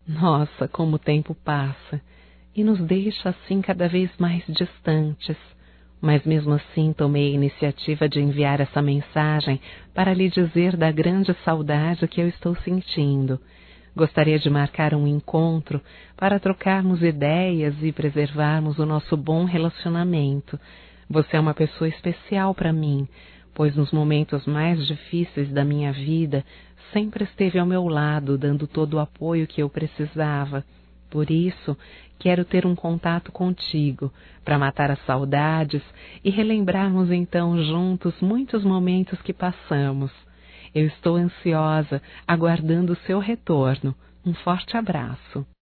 Nossa, como o tempo passa e nos deixa assim cada vez mais distantes. Mas mesmo assim tomei a iniciativa de enviar essa mensagem para lhe dizer da grande saudade que eu estou sentindo. Gostaria de marcar um encontro para trocarmos ideias e preservarmos o nosso bom relacionamento. Você é uma pessoa especial para mim, pois nos momentos mais difíceis da minha vida sempre esteve ao meu lado, dando todo o apoio que eu precisava. Por isso, quero ter um contato contigo, para matar as saudades e relembrarmos então juntos muitos momentos que passamos. Eu estou ansiosa, aguardando o seu retorno. Um forte abraço.